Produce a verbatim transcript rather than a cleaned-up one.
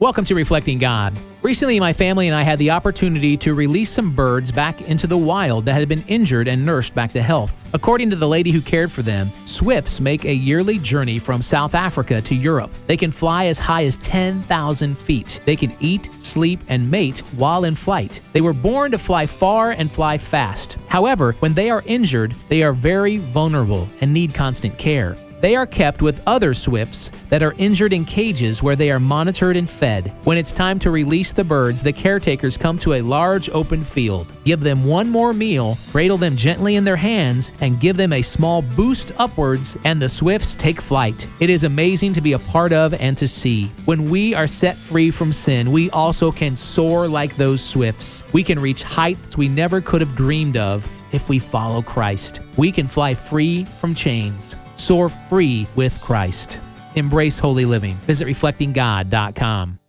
Welcome to Reflecting God. Recently, my family and I had the opportunity to release some birds back into the wild that had been injured and nursed back to health. According to the lady who cared for them, swifts make a yearly journey from South Africa to Europe. They can fly as high as ten thousand feet. They can eat, sleep, and mate while in flight. They were born to fly far and fly fast. However, when they are injured, they are very vulnerable and need constant care. They are kept with other swifts that are injured in cages where they are monitored and fed. When it's time to release the birds, the caretakers come to a large open field, give them one more meal, cradle them gently in their hands, and give them a small boost upwards, and the swifts take flight. It is amazing to be a part of and to see. When we are set free from sin, we also can soar like those swifts. We can reach heights we never could have dreamed of if we follow Christ. We can fly free from chains. Soar free with Christ. Embrace holy living. Visit reflecting god dot com.